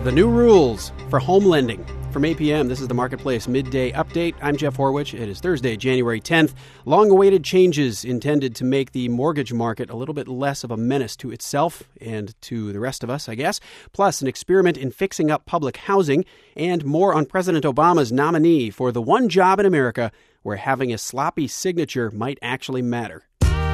The new rules for home lending. From APM, this is the Marketplace Midday Update. I'm Jeff Horwich. It is Thursday, January 10th. Long-awaited changes intended to make the mortgage market a little bit less of a menace to itself and to the rest of us, I guess. Plus, an experiment in fixing up public housing and more on President Obama's nominee for the one job in America where having a sloppy signature might actually matter.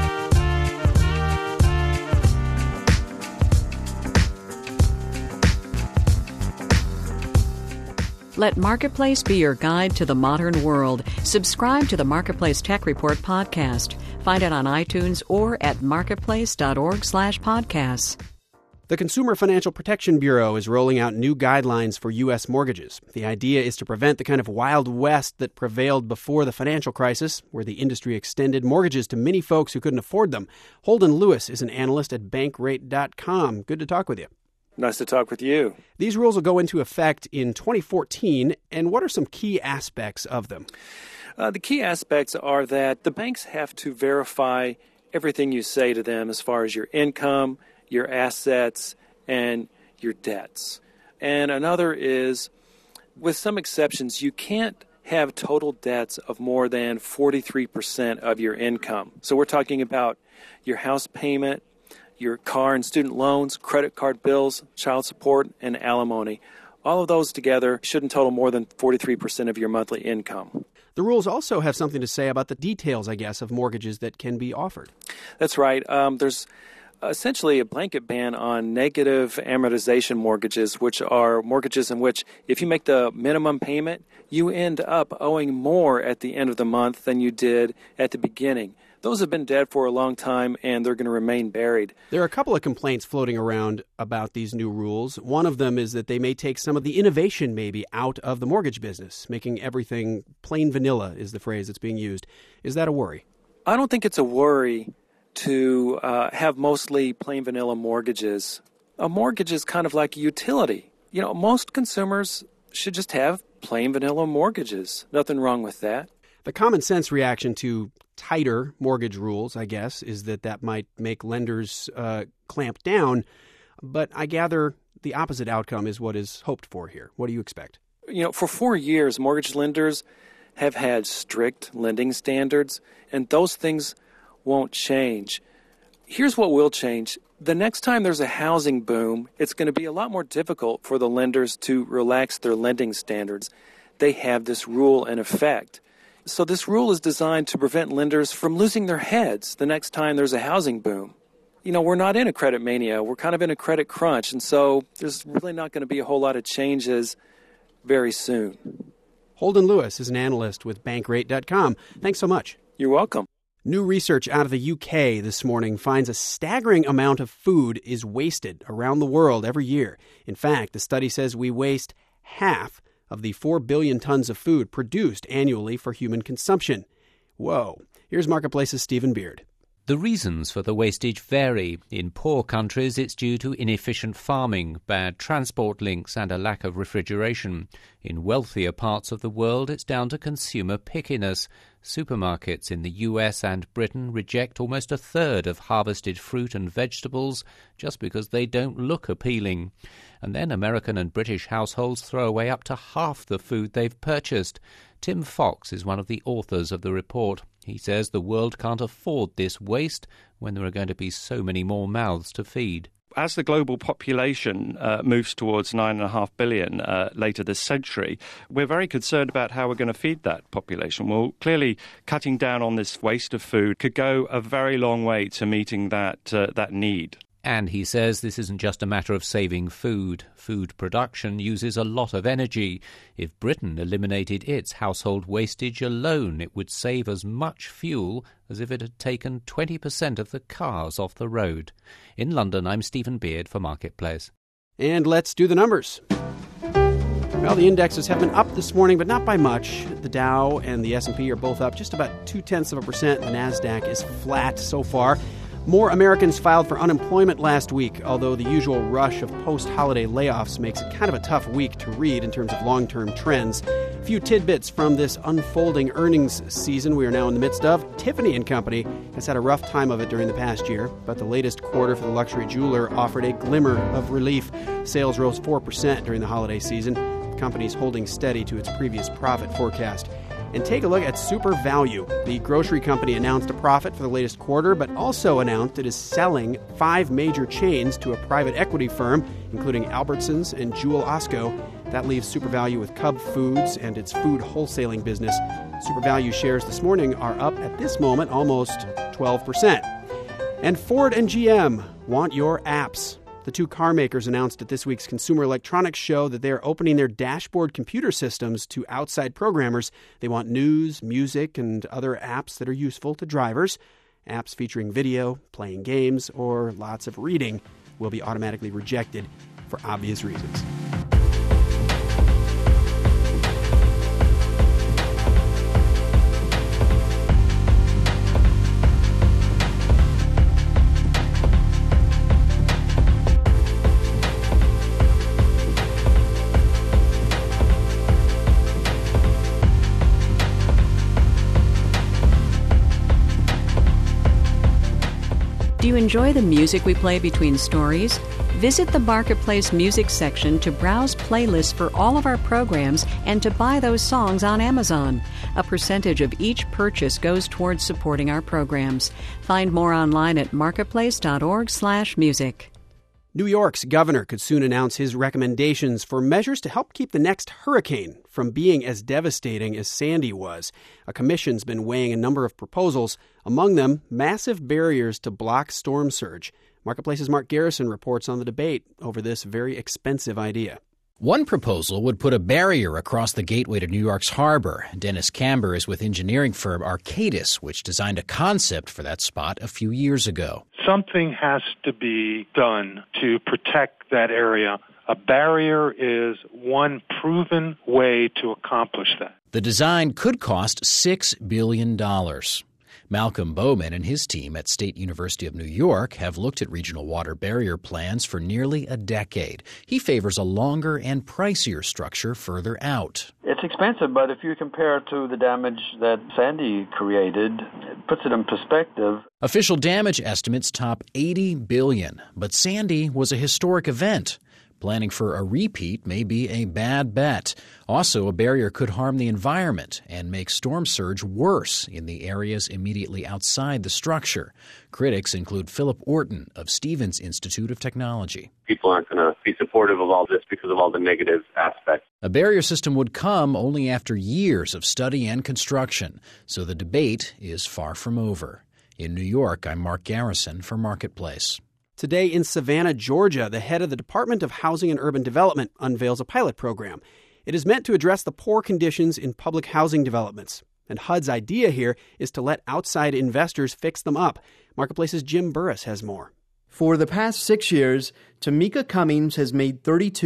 Let Marketplace be your guide to the modern world. Subscribe to the Marketplace Tech Report podcast. Find it on iTunes or at marketplace.org/podcasts. The Consumer Financial Protection Bureau is rolling out new guidelines for U.S. mortgages. The idea is to prevent the kind of Wild West that prevailed before the financial crisis, where the industry extended mortgages to many folks who couldn't afford them. Holden Lewis is an analyst at Bankrate.com. Good to talk with you. Nice to talk with you. These rules will go into effect in 2014, and what are some key aspects of them? The key aspects are that the banks have to verify everything you say to them as far as your income, your assets, and your debts. And another is, with some exceptions, you can't have total debts of more than 43% of your income. So we're talking about your house payment, your car and student loans, credit card bills, child support, and alimony. All of those together shouldn't total more than 43% of your monthly income. The rules also have something to say about the details, I guess, of mortgages that can be offered. That's right. There's essentially a blanket ban on negative amortization mortgages, which are mortgages in which if you make the minimum payment, you end up owing more at the end of the month than you did at the beginning. Those have been dead for a long time, and they're going to remain buried. There are a couple of complaints floating around about these new rules. One of them is that they may take some of the innovation maybe out of the mortgage business, making everything plain vanilla is the phrase that's being used. Is that a worry? I don't think it's a worry to have mostly plain vanilla mortgages. A mortgage is kind of like a utility. You know, most consumers should just have plain vanilla mortgages. Nothing wrong with that. The common sense reaction to tighter mortgage rules, I guess, is that might make lenders clamp down. But I gather the opposite outcome is what is hoped for here. What do you expect? You know, for 4 years, mortgage lenders have had strict lending standards, and those things won't change. Here's what will change. The next time there's a housing boom, it's going to be a lot more difficult for the lenders to relax their lending standards. They have this rule in effect. So this rule is designed to prevent lenders from losing their heads the next time there's a housing boom. You know, we're not in a credit mania. We're kind of in a credit crunch, and so there's really not going to be a whole lot of changes very soon. Holden Lewis is an analyst with Bankrate.com. Thanks so much. You're welcome. New research out of the UK this morning finds a staggering amount of food is wasted around the world every year. In fact, the study says we waste half of the 4 billion tons of food produced annually for human consumption. Whoa. Here's Marketplace's Stephen Beard. The reasons for the wastage vary. In poor countries, it's due to inefficient farming, bad transport links, and a lack of refrigeration. In wealthier parts of the world, it's down to consumer pickiness. Supermarkets in the US and Britain reject almost a third of harvested fruit and vegetables just because they don't look appealing. And then American and British households throw away up to half the food they've purchased. Tim Fox is one of the authors of the report. He says the world can't afford this waste when there are going to be so many more mouths to feed. As the global population moves towards 9.5 billion later this century, we're very concerned about how we're going to feed that population. Well, clearly, cutting down on this waste of food could go a very long way to meeting that need. And he says this isn't just a matter of saving food. Food production uses a lot of energy. If Britain eliminated its household wastage alone, it would save as much fuel as if it had taken 20% of the cars off the road. In London, I'm Stephen Beard for Marketplace. And let's do the numbers. Well, the indexes have been up this morning, but not by much. The Dow and the S&P are both up just about 0.2%. The NASDAQ is flat so far. More Americans filed for unemployment last week, although the usual rush of post-holiday layoffs makes it kind of a tough week to read in terms of long-term trends. A few tidbits from this unfolding earnings season we are now in the midst of. Tiffany & Company has had a rough time of it during the past year, but the latest quarter for the luxury jeweler offered a glimmer of relief. Sales rose 4% during the holiday season. The company's holding steady to its previous profit forecast. And take a look at Super Value. The grocery company announced a profit for the latest quarter, but also announced it is selling 5 major chains to a private equity firm, including Albertsons and Jewel Osco. That leaves Super Value with Cub Foods and its food wholesaling business. Super Value shares this morning are up at this moment almost 12%. And Ford and GM want your apps. The two car makers announced at this week's Consumer Electronics Show that they are opening their dashboard computer systems to outside programmers. They want news, music, and other apps that are useful to drivers. Apps featuring video, playing games, or lots of reading will be automatically rejected for obvious reasons. Do you enjoy the music we play between stories? Visit the Marketplace Music section to browse playlists for all of our programs and to buy those songs on Amazon. A percentage of each purchase goes towards supporting our programs. Find more online at marketplace.org/music. New York's governor could soon announce his recommendations for measures to help keep the next hurricane from being as devastating as Sandy was. A commission's been weighing a number of proposals, among them massive barriers to block storm surge. Marketplace's Mark Garrison reports on the debate over this very expensive idea. One proposal would put a barrier across the gateway to New York's harbor. Dennis Camber is with engineering firm Arcadis, which designed a concept for that spot a few years ago. Something has to be done to protect that area. A barrier is one proven way to accomplish that. The design could cost $6 billion. Malcolm Bowman and his team at State University of New York have looked at regional water barrier plans for nearly a decade. He favors a longer and pricier structure further out. It's expensive, but if you compare it to the damage that Sandy created, it puts it in perspective. Official damage estimates top $80 billion, but Sandy was a historic event. Planning for a repeat may be a bad bet. Also, a barrier could harm the environment and make storm surge worse in the areas immediately outside the structure. Critics include Philip Orton of Stevens Institute of Technology. People aren't going to be supportive of all this because of all the negative aspects. A barrier system would come only after years of study and construction, so the debate is far from over. In New York, I'm Mark Garrison for Marketplace. Today in Savannah, Georgia, the head of the Department of Housing and Urban Development unveils a pilot program. It is meant to address the poor conditions in public housing developments. And HUD's idea here is to let outside investors fix them up. Marketplace's Jim Burris has more. For the past 6 years, Tamika Cummings has made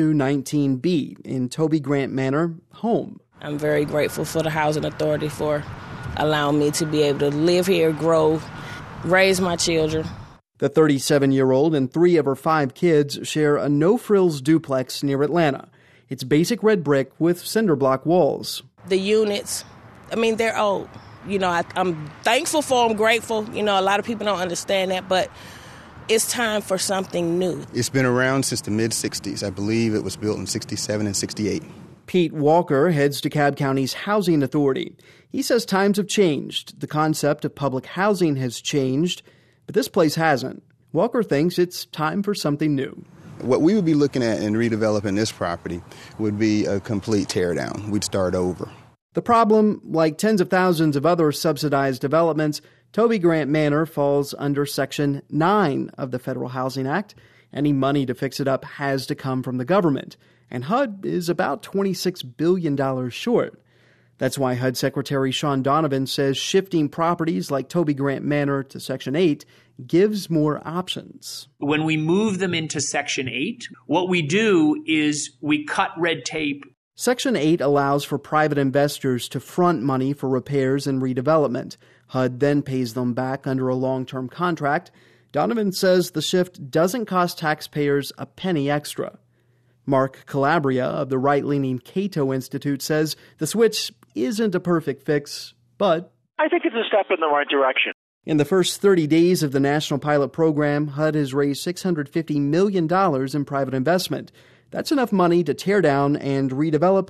3219B in Toby Grant Manor home. I'm very grateful for the Housing Authority for allowing me to be able to live here, grow, raise my children. The 37-year-old and 3 of her 5 kids share a no-frills duplex near Atlanta. It's basic red brick with cinder block walls. The units, they're old. I'm thankful for them, grateful. A lot of people don't understand that, but it's time for something new. It's been around since the mid-'60s. I believe it was built in 67 and 68. Pete Walker heads DeKalb County's Housing Authority. He says times have changed. The concept of public housing has changed, but this place hasn't. Walker thinks it's time for something new. What we would be looking at in redeveloping this property would be a complete teardown. We'd start over. The problem, like tens of thousands of other subsidized developments, Toby Grant Manor falls under Section 9 of the Federal Housing Act. Any money to fix it up has to come from the government, and HUD is about $26 billion short. That's why HUD Secretary Sean Donovan says shifting properties like Toby Grant Manor to Section 8 gives more options. When we move them into Section 8, what we do is we cut red tape. Section 8 allows for private investors to front money for repairs and redevelopment. HUD then pays them back under a long-term contract. Donovan says the shift doesn't cost taxpayers a penny extra. Mark Calabria of the right-leaning Cato Institute says the switch isn't a perfect fix, but I think it's a step in the right direction. In the first 30 days of the national pilot program, HUD has raised $650 million in private investment. That's enough money to tear down and redevelop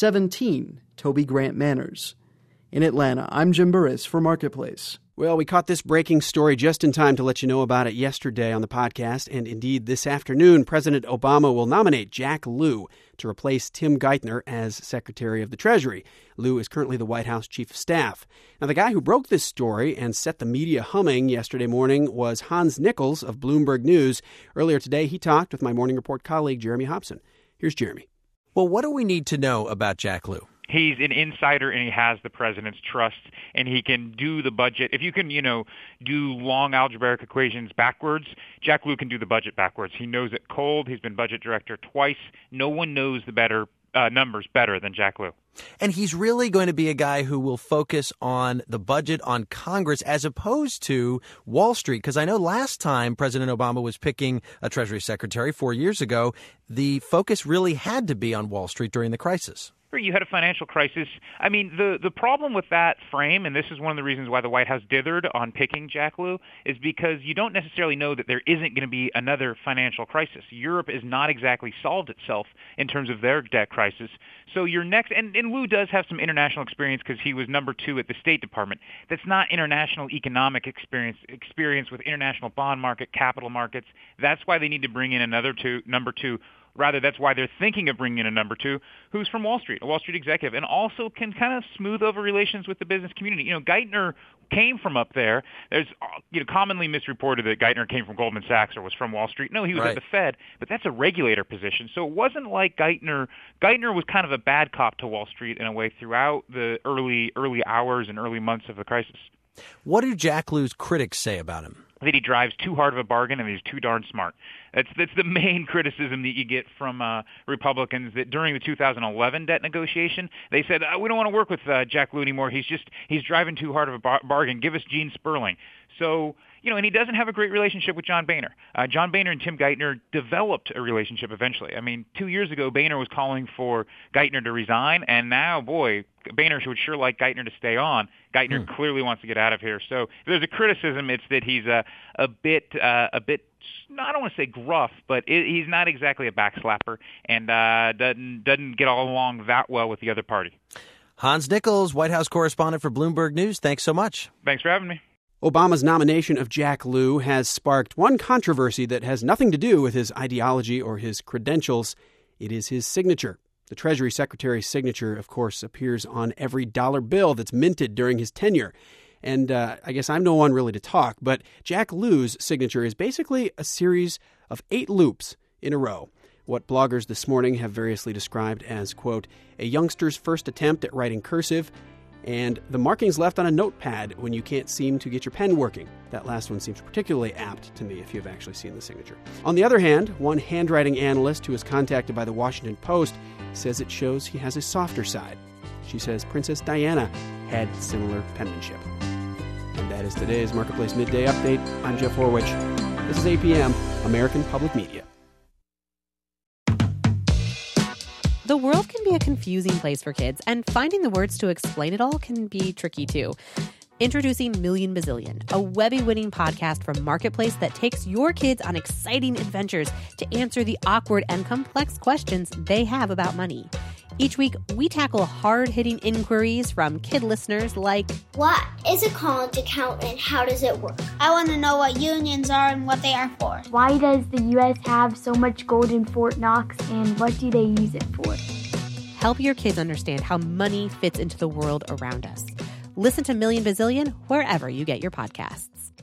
17 Toby Grant Manors. In Atlanta, I'm Jim Burris for Marketplace. Well, we caught this breaking story just in time to let you know about it yesterday on the podcast, and indeed this afternoon, President Obama will nominate Jack Lew to replace Tim Geithner as Secretary of the Treasury. Lew is currently the White House Chief of Staff. Now, the guy who broke this story and set the media humming yesterday morning was Hans Nichols of Bloomberg News. Earlier today, he talked with my Morning Report colleague, Jeremy Hobson. Here's Jeremy. Well, what do we need to know about Jack Lew? He's an insider and he has the president's trust, and he can do the budget. If you can, do long algebraic equations backwards, Jack Lew can do the budget backwards. He knows it cold. He's been budget director twice. No one knows the numbers better than Jack Lew. And he's really going to be a guy who will focus on the budget, on Congress, as opposed to Wall Street. Because I know last time President Obama was picking a Treasury Secretary 4 years ago, the focus really had to be on Wall Street during the crisis. You had a financial crisis. I mean, the problem with that frame, and this is one of the reasons why the White House dithered on picking Jack Lew, is because you don't necessarily know that there isn't going to be another financial crisis. Europe has not exactly solved itself in terms of their debt crisis. So your next, and Lew does have some international experience because he was number 2 at the State Department. That's not international economic experience with international bond market, capital markets. That's why they need to bring in number two. Rather, that's why they're thinking of bringing in a number 2 who's from Wall Street, a Wall Street executive, and also can kind of smooth over relations with the business community. Geithner came from up there. There's commonly misreported that Geithner came from Goldman Sachs or was from Wall Street. No, he was at the Fed, but that's a regulator position. So it wasn't like Geithner was kind of a bad cop to Wall Street in a way throughout the early hours and early months of the crisis. What do Jack Lew's critics say about him? That he drives too hard of a bargain and he's too darn smart. That's the main criticism that you get from Republicans, that during the 2011 debt negotiation, they said, we don't want to work with Jack Lew anymore. He's driving too hard of a bargain. Give us Gene Sperling. So, and he doesn't have a great relationship with John Boehner. John Boehner and Tim Geithner developed a relationship eventually. I mean, 2 years ago, Boehner was calling for Geithner to resign, and now, boy, Boehner would sure like Geithner to stay on. Geithner clearly wants to get out of here. So if there's a criticism, it's that he's a bit, I don't want to say gruff, but he's not exactly a backslapper and doesn't get all along that well with the other party. Hans Nichols, White House correspondent for Bloomberg News. Thanks so much. Thanks for having me. Obama's nomination of Jack Lew has sparked one controversy that has nothing to do with his ideology or his credentials. It is his signature. The Treasury Secretary's signature, of course, appears on every dollar bill that's minted during his tenure. And I guess I'm no one really to talk, but Jack Lew's signature is basically a series of 8 loops in a row. What bloggers this morning have variously described as, quote, a youngster's first attempt at writing cursive, and the markings left on a notepad when you can't seem to get your pen working. That last one seems particularly apt to me if you've actually seen the signature. On the other hand, one handwriting analyst who was contacted by the Washington Post says it shows he has a softer side. She says Princess Diana had similar penmanship. And that is today's Marketplace Midday Update. I'm Jeff Horwich. This is APM, American Public Media. The world can be a confusing place for kids, and finding the words to explain it all can be tricky too. Introducing Million Bazillion, a Webby-winning podcast from Marketplace that takes your kids on exciting adventures to answer the awkward and complex questions they have about money. Each week, we tackle hard-hitting inquiries from kid listeners like, what is a college account and how does it work? I want to know what unions are and what they are for. Why does the U.S. have so much gold in Fort Knox, and what do they use it for? Help your kids understand how money fits into the world around us. Listen to Million Bazillion wherever you get your podcasts.